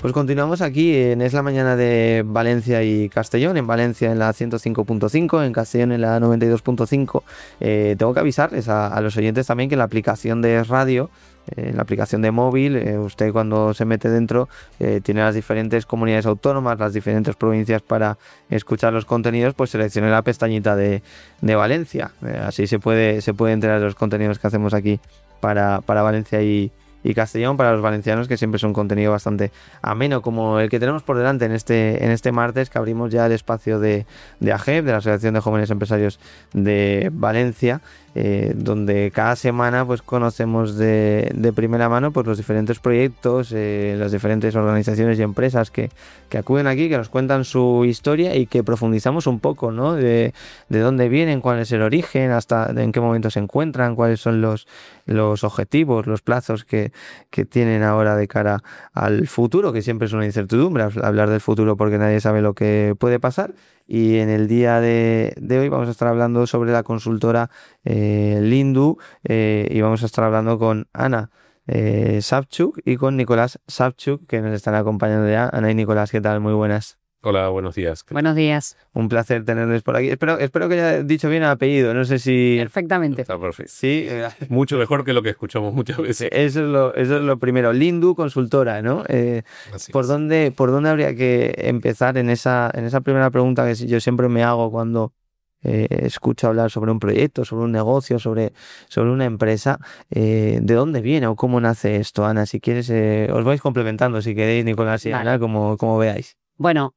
Pues continuamos aquí en Es la Mañana de Valencia y Castellón. En Valencia en la 105.5, en Castellón en la 92.5. Tengo que avisarles a los oyentes también que la aplicación de radio, la aplicación de móvil, usted cuando se mete dentro tiene las diferentes comunidades autónomas, las diferentes provincias para escuchar los contenidos, pues seleccione la pestañita de Valencia. Así se puede enterar de los contenidos que hacemos aquí para Valencia y Castellón, para los valencianos, que siempre es un contenido bastante ameno, como el que tenemos por delante en este martes, que abrimos ya el espacio de AGEV, de la Asociación de Jóvenes Empresarios de Valencia, donde cada semana pues conocemos de primera mano pues los diferentes proyectos, las diferentes organizaciones y empresas que acuden aquí, que nos cuentan su historia y que profundizamos un poco, ¿no? De dónde vienen, cuál es el origen, hasta en qué momento se encuentran, cuáles son los objetivos, los plazos que tienen ahora de cara al futuro, que siempre es una incertidumbre hablar del futuro porque nadie sabe lo que puede pasar. Y en el día de hoy vamos a estar hablando sobre la consultora Lindu, y vamos a estar hablando con Ana Savchuk y con Nicolás Savchuk, que nos están acompañando ya. Ana y Nicolás, ¿qué tal? Muy buenas. Hola, buenos días. Buenos días. Un placer tenerles por aquí. Espero que haya dicho bien el apellido. No sé si... Perfectamente. Está perfecto. Sí. Mucho mejor que lo que escuchamos muchas veces. Eso es lo primero. Lindu, consultora, ¿no? ¿Por dónde habría que empezar en esa primera pregunta que yo siempre me hago cuando escucho hablar sobre un proyecto, sobre un negocio, sobre una empresa? ¿De dónde viene o cómo nace esto? Ana, si quieres, os vais complementando, si queréis, Nicolás y Ana, como veáis. Bueno,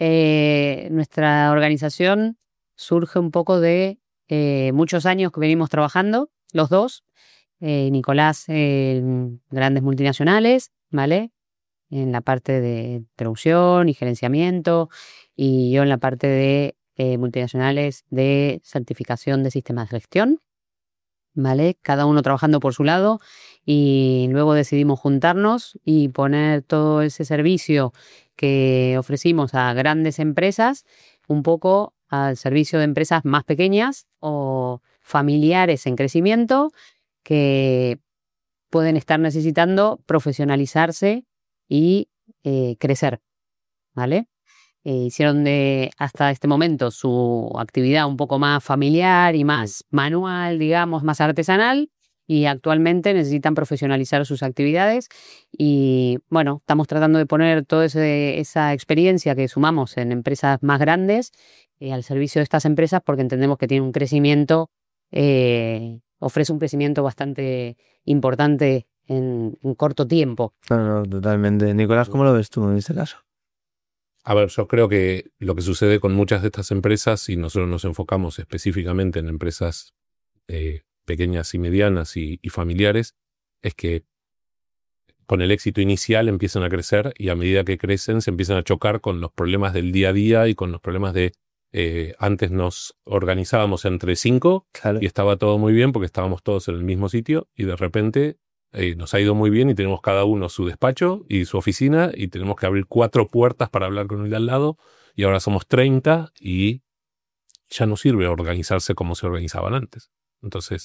nuestra organización surge un poco de muchos años que venimos trabajando, los dos. Nicolás en grandes multinacionales, ¿vale? En la parte de traducción y gerenciamiento, y yo en la parte de multinacionales de certificación de sistemas de gestión, ¿vale? Cada uno trabajando por su lado, y luego decidimos juntarnos y poner todo ese servicio que ofrecimos a grandes empresas un poco al servicio de empresas más pequeñas o familiares en crecimiento que pueden estar necesitando profesionalizarse y crecer, ¿vale? Hicieron hasta este momento su actividad un poco más familiar y más manual, digamos, más artesanal, y actualmente necesitan profesionalizar sus actividades. Y bueno, estamos tratando de poner toda esa experiencia que sumamos en empresas más grandes al servicio de estas empresas, porque entendemos que tiene un crecimiento, ofrece un crecimiento bastante importante en un corto tiempo. No, totalmente. Nicolás, ¿cómo lo ves tú en este caso? A ver, yo creo que lo que sucede con muchas de estas empresas, y nosotros nos enfocamos específicamente en empresas pequeñas y medianas y familiares, es que con el éxito inicial empiezan a crecer, y a medida que crecen se empiezan a chocar con los problemas del día a día y con los problemas de... antes nos organizábamos entre 5, claro, y estaba todo muy bien porque estábamos todos en el mismo sitio, y de repente nos ha ido muy bien y tenemos cada uno su despacho y su oficina, y tenemos que abrir 4 puertas para hablar con el de al lado, y ahora somos 30 y ya no sirve organizarse como se organizaban antes. Entonces,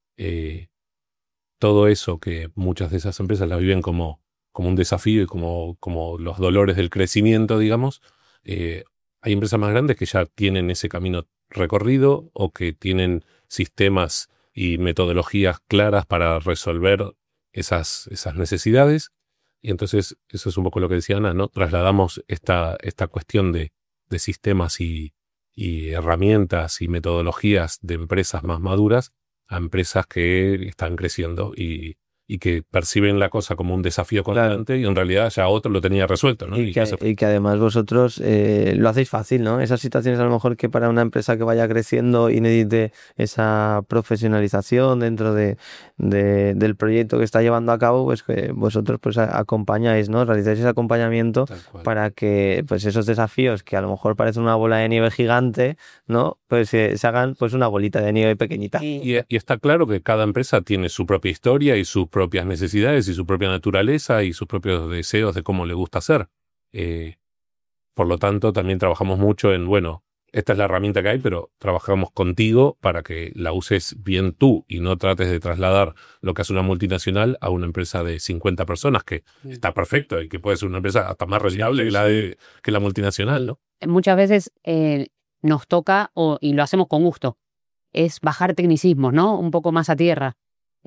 todo eso que muchas de esas empresas la viven como un desafío y como los dolores del crecimiento, digamos, hay empresas más grandes que ya tienen ese camino recorrido, o que tienen sistemas y metodologías claras para resolver esas necesidades. Y entonces eso es un poco lo que decía Ana, ¿no? Trasladamos esta cuestión de sistemas y herramientas y metodologías de empresas más maduras a empresas que están creciendo y que perciben la cosa como un desafío constante, claro, y en realidad ya otro lo tenía resuelto, ¿no? Y que además vosotros lo hacéis fácil, ¿no? Esas situaciones a lo mejor que para una empresa que vaya creciendo y necesite esa profesionalización dentro del proyecto que está llevando a cabo, pues que vosotros pues acompañáis, ¿no? Realizáis ese acompañamiento para que pues esos desafíos que a lo mejor parecen una bola de nieve gigante, ¿no? Pues se hagan pues una bolita de nieve pequeñita. Y está claro que cada empresa tiene su propia historia y sus propias necesidades y su propia naturaleza y sus propios deseos de cómo le gusta hacer. Por lo tanto, también trabajamos mucho en, esta es la herramienta que hay, pero trabajamos contigo para que la uses bien tú y no trates de trasladar lo que hace una multinacional a una empresa de 50 personas, que está perfecto y que puede ser una empresa hasta más rentable que la multinacional, ¿no? Muchas veces nos toca, y lo hacemos con gusto, es bajar tecnicismos, ¿no? Un poco más a tierra.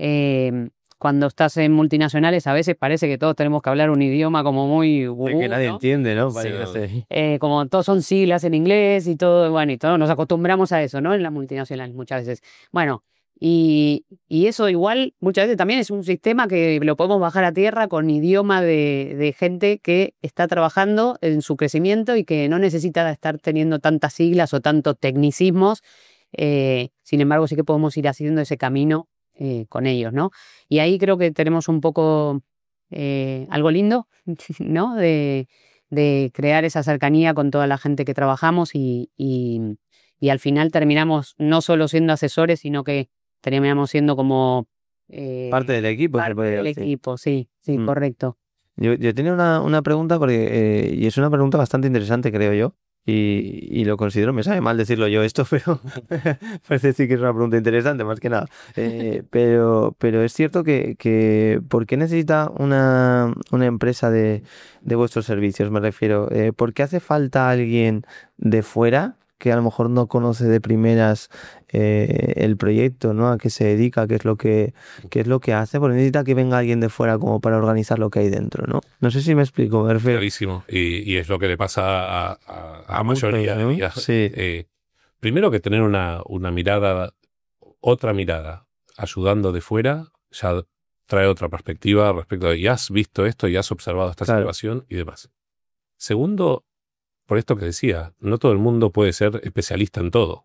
Cuando estás en multinacionales, a veces parece que todos tenemos que hablar un idioma como muy... que nadie entiende, ¿no? Sí. Como todos son siglas en inglés y todo, bueno, y todos nos acostumbramos a eso, ¿no? En las multinacionales muchas veces. Bueno, y eso igual muchas veces también es un sistema que lo podemos bajar a tierra con idioma de gente que está trabajando en su crecimiento y que no necesita estar teniendo tantas siglas o tantos tecnicismos. Sin embargo, sí que podemos ir haciendo ese camino con ellos, ¿no? Y ahí creo que tenemos un poco algo lindo, ¿no? De crear esa cercanía con toda la gente que trabajamos y al final terminamos no solo siendo asesores, sino que terminamos siendo como... parte del equipo. Parte del equipo, sí, correcto. Yo tenía una pregunta, porque y es una pregunta bastante interesante, creo yo. Y lo considero, me sabe mal decirlo yo esto, pero parece decir que es una pregunta interesante, más que nada. Pero es cierto que ¿por qué necesita una empresa de vuestros servicios? Me refiero, ¿por qué hace falta alguien de fuera que a lo mejor no conoce de primeras el proyecto, ¿no? A qué se dedica, qué es lo que hace? Porque necesita que venga alguien de fuera como para organizar lo que hay dentro, ¿no? No sé si me explico, me refiero. Clarísimo. Y es lo que le pasa a mayoría de días. Sí. Primero que tener una mirada, otra mirada, ayudando de fuera, ya trae otra perspectiva respecto de, y has visto esto, y has observado esta situación y demás. Segundo, por esto que decía, no todo el mundo puede ser especialista en todo.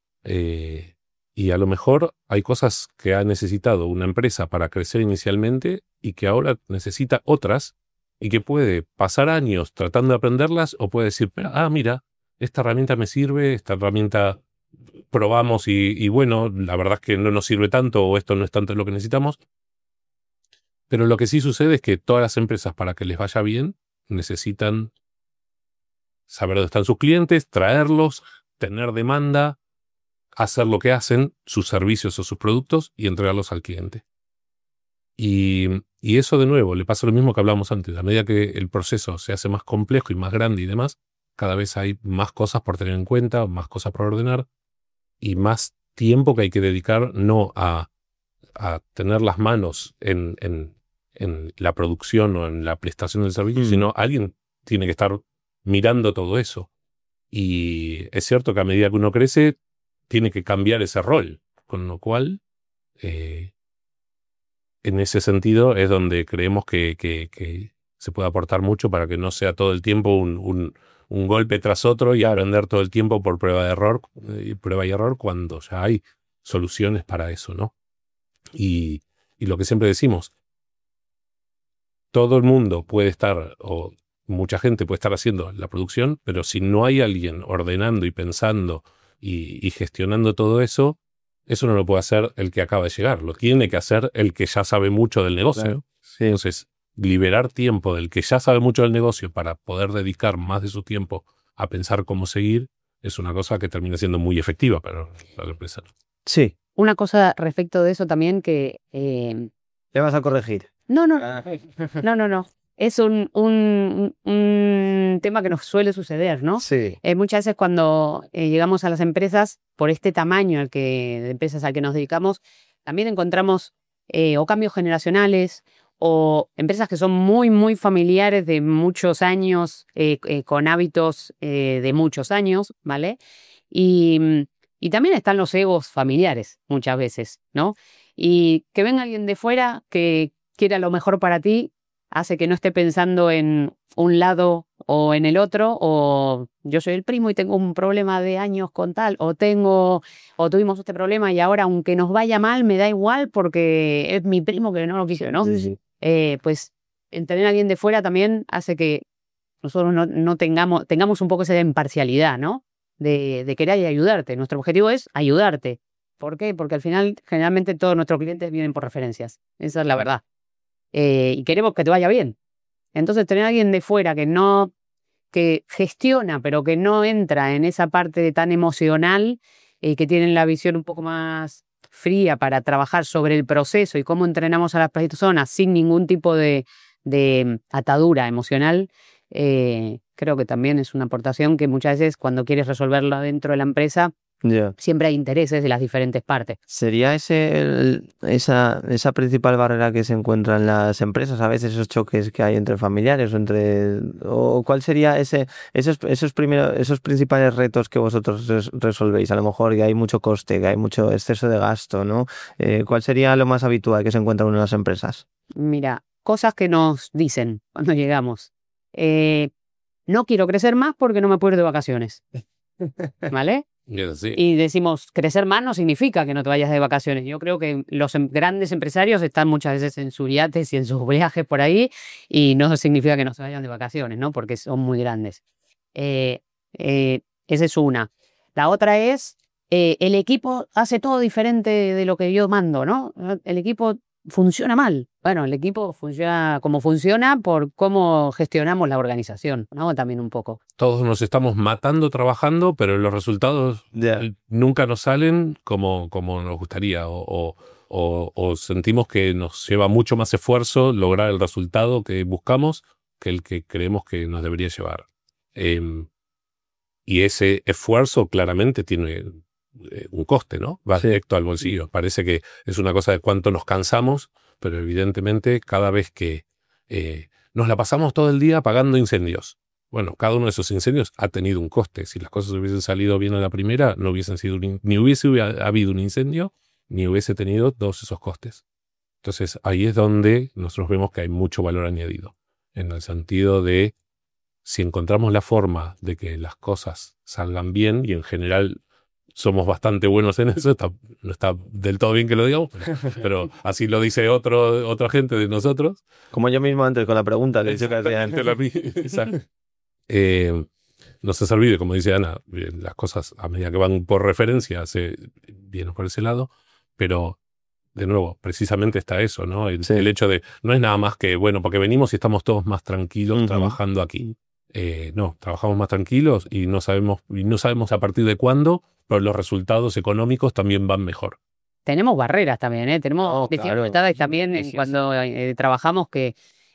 Y a lo mejor hay cosas que ha necesitado una empresa para crecer inicialmente y que ahora necesita otras, y que puede pasar años tratando de aprenderlas, o puede decir, mira, esta herramienta me sirve, esta herramienta probamos y bueno, la verdad es que no nos sirve tanto, o esto no es tanto lo que necesitamos. Pero lo que sí sucede es que todas las empresas, para que les vaya bien, necesitan saber dónde están sus clientes, traerlos, tener demanda, hacer lo que hacen, sus servicios o sus productos, y entregarlos al cliente. Y eso, de nuevo, le pasa lo mismo que hablábamos antes. A medida que el proceso se hace más complejo y más grande y demás, cada vez hay más cosas por tener en cuenta, más cosas por ordenar, y más tiempo que hay que dedicar no a tener las manos en la producción o en la prestación del servicio, sino alguien tiene que estar mirando todo eso. Y es cierto que a medida que uno crece, tiene que cambiar ese rol, con lo cual, en ese sentido, es donde creemos que se puede aportar mucho, para que no sea todo el tiempo un golpe tras otro y aprender todo el tiempo por prueba y error, cuando ya hay soluciones para eso, ¿no? Y lo que siempre decimos, todo el mundo puede estar, o mucha gente puede estar haciendo la producción, pero si no hay alguien ordenando y pensando y gestionando todo eso, eso no lo puede hacer el que acaba de llegar, lo tiene que hacer el que ya sabe mucho del negocio. Claro. Sí. Entonces, liberar tiempo del que ya sabe mucho del negocio para poder dedicar más de su tiempo a pensar cómo seguir, es una cosa que termina siendo muy efectiva para la empresa. Sí. Una cosa respecto de eso también que... ¿Le vas a corregir? No. Es un tema que nos suele suceder, ¿no? Sí. Muchas veces cuando llegamos a las empresas, por este tamaño de empresas al que nos dedicamos, también encontramos o cambios generacionales, o empresas que son muy, muy familiares, de muchos años, con hábitos de muchos años, ¿vale? Y también están los egos familiares muchas veces, ¿no? Y que venga alguien de fuera que quiera lo mejor para ti, hace que no esté pensando en un lado o en el otro, o yo soy el primo y tengo un problema de años con tal, o tuvimos este problema y ahora, aunque nos vaya mal, me da igual porque es mi primo que no lo quiso, ¿no? Sí. Pues el tener a alguien de fuera también hace que nosotros no tengamos un poco esa imparcialidad, ¿no? De querer ayudarte. Nuestro objetivo es ayudarte. ¿Por qué? Porque al final, generalmente, todos nuestros clientes vienen por referencias. Esa es la verdad. Y queremos que te vaya bien. Entonces, tener a alguien de fuera que que gestiona, pero que no entra en esa parte tan emocional, que tienen la visión un poco más fría para trabajar sobre el proceso y cómo entrenamos a las personas sin ningún tipo de atadura emocional, creo que también es una aportación que muchas veces cuando quieres resolverla dentro de la empresa, siempre hay intereses de las diferentes partes. ¿Sería esa principal barrera que se encuentra en las empresas, a veces esos choques que hay entre familiares o cuál sería esos principales retos que vosotros resolvéis? A lo mejor que hay mucho coste, que hay mucho exceso de gasto, ¿no? ¿Cuál sería lo más habitual que se encuentra en las empresas? Mira, cosas que nos dicen cuando llegamos. No quiero crecer más porque no me puedo ir de vacaciones. ¿Vale? Sí. Y decimos, crecer más no significa que no te vayas de vacaciones. Yo creo que los grandes empresarios están muchas veces en sus yates y en sus viajes por ahí y no significa que no se vayan de vacaciones, ¿no? Porque son muy grandes. Esa es una. La otra es, el equipo hace todo diferente de lo que yo mando, ¿no? El equipo funciona mal. Bueno, el equipo funciona como funciona por cómo gestionamos la organización, ¿no? También un poco. Todos nos estamos matando trabajando, pero los resultados nunca nos salen como nos gustaría o sentimos que nos lleva mucho más esfuerzo lograr el resultado que buscamos que el que creemos que nos debería llevar. Y ese esfuerzo claramente tiene un coste, ¿no? Va directo al bolsillo. Parece que es una cosa de cuánto nos cansamos, pero evidentemente cada vez que nos la pasamos todo el día apagando incendios. Bueno, cada uno de esos incendios ha tenido un coste. Si las cosas hubiesen salido bien a la primera, no hubiesen sido ni hubiese habido un incendio, ni hubiese tenido todos esos costes. Entonces ahí es donde nosotros vemos que hay mucho valor añadido, en el sentido de si encontramos la forma de que las cosas salgan bien, y en general somos bastante buenos en eso, no está del todo bien que lo digamos, pero así lo dice otra gente de nosotros. Como yo mismo antes con la pregunta que he dicho que hacía antes. No se olvide, como dice Ana, las cosas a medida que van por referencia se vienen por ese lado, pero de nuevo, precisamente está eso, ¿no? El hecho de, no es nada más que, bueno, porque venimos y estamos todos más tranquilos trabajando aquí. No, trabajamos más tranquilos y no sabemos a partir de cuándo, pero los resultados económicos también van mejor. Tenemos barreras también, ¿eh? Tenemos dificultades también cuando trabajamos que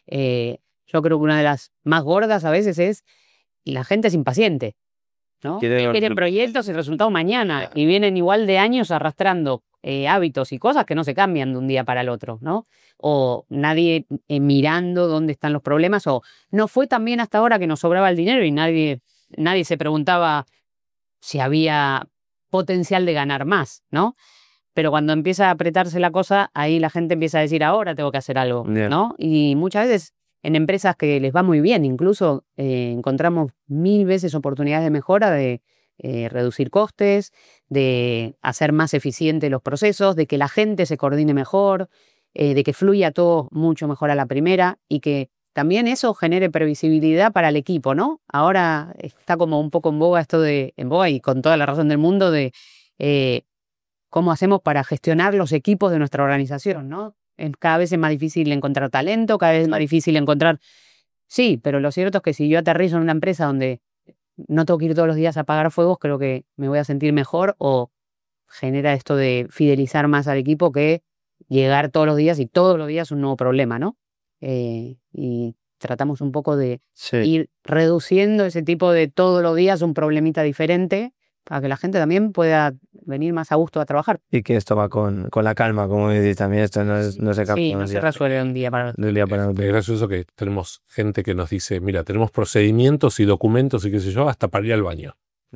yo creo que una de las más gordas a veces es la gente es impaciente, ¿no? Quieren proyectos y resultados mañana y vienen igual de años arrastrando hábitos y cosas que no se cambian de un día para el otro, ¿no? O nadie mirando dónde están los problemas, o no fue tan bien hasta ahora que nos sobraba el dinero y nadie se preguntaba si había potencial de ganar más, ¿no? Pero cuando empieza a apretarse la cosa, ahí la gente empieza a decir, ahora tengo que hacer algo, ¿no? Y muchas veces en empresas que les va muy bien, incluso encontramos 1000 veces oportunidades de mejora, de reducir costes, de hacer más eficientes los procesos, de que la gente se coordine mejor, de que fluya todo mucho mejor a la primera y que también eso genere previsibilidad para el equipo, ¿no? Ahora está como un poco en boga y con toda la razón del mundo, de cómo hacemos para gestionar los equipos de nuestra organización, ¿no? Cada vez es más difícil encontrar talento, cada vez es más difícil encontrar... Sí, pero lo cierto es que si yo aterrizo en una empresa donde no tengo que ir todos los días a apagar fuegos, creo que me voy a sentir mejor, o genera esto de fidelizar más al equipo que llegar todos los días y todos los días un nuevo problema, ¿no? Y tratamos un poco de ir reduciendo ese tipo de todos los días un problemita diferente para que la gente también pueda venir más a gusto a trabajar. Y que esto va con la calma, como decís también, esto no se capta. Sí, no se resuelve de un día para otro. Es gracioso que tenemos gente que nos dice, mira, tenemos procedimientos y documentos y qué sé yo, hasta para ir al baño.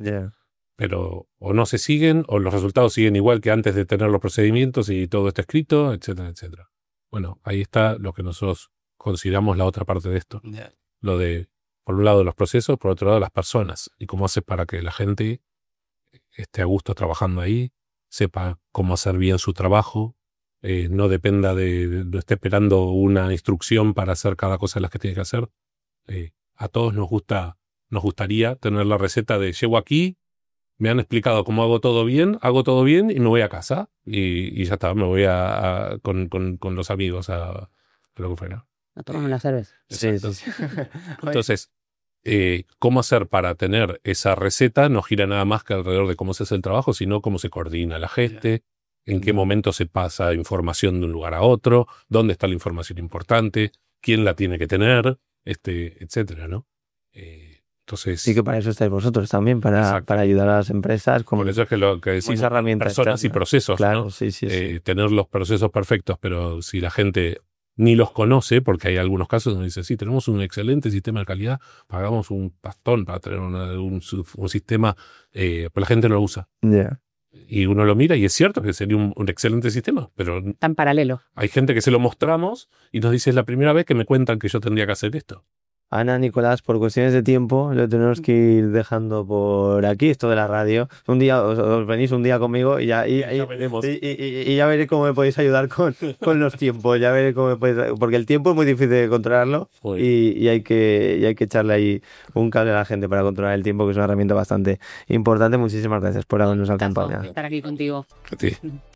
Pero o no se siguen, o los resultados siguen igual que antes de tener los procedimientos y todo está escrito, etcétera, etcétera. Bueno, ahí está lo que nosotros consideramos la otra parte de esto. Lo de, por un lado, los procesos, por otro lado, las personas. Y cómo haces para que la gente esté a gusto trabajando ahí, sepa cómo hacer bien su trabajo, no dependa no esté esperando una instrucción para hacer cada cosa de las que tiene que hacer. A todos nos gustaría tener la receta de llego aquí, me han explicado cómo hago todo bien y me voy a casa y ya está, me voy con los amigos a lo que fuera. A tomarme la cerveza. Sí. Entonces, cómo hacer para tener esa receta no gira nada más que alrededor de cómo se hace el trabajo, sino cómo se coordina la gente, en qué momento se pasa información de un lugar a otro, dónde está la información importante, quién la tiene que tener, etcétera, ¿no? Entonces, sí, que para eso estáis vosotros también, para ayudar a las empresas. Por eso es que lo que decimos, personas y procesos, claro, ¿no? sí. Tener los procesos perfectos, pero si la gente ni los conoce, porque hay algunos casos donde dice, sí, tenemos un excelente sistema de calidad, pagamos un pastón para tener un sistema, pero la gente no lo usa. Yeah. Y uno lo mira y es cierto que sería un excelente sistema, pero tan paralelo. Hay gente que se lo mostramos y nos dice, es la primera vez que me cuentan que yo tendría que hacer esto. Ana, Nicolás, por cuestiones de tiempo, lo tenemos que ir dejando por aquí, esto de la radio. Un día os venís un día conmigo y ya veremos. Y ya veré cómo me podéis ayudar con los tiempos. Ya veré cómo me podéis, porque el tiempo es muy difícil de controlarlo y hay que echarle ahí un cable a la gente para controlar el tiempo, que es una herramienta bastante importante. Muchísimas gracias por habernos acompañado. Estar aquí contigo. Sí.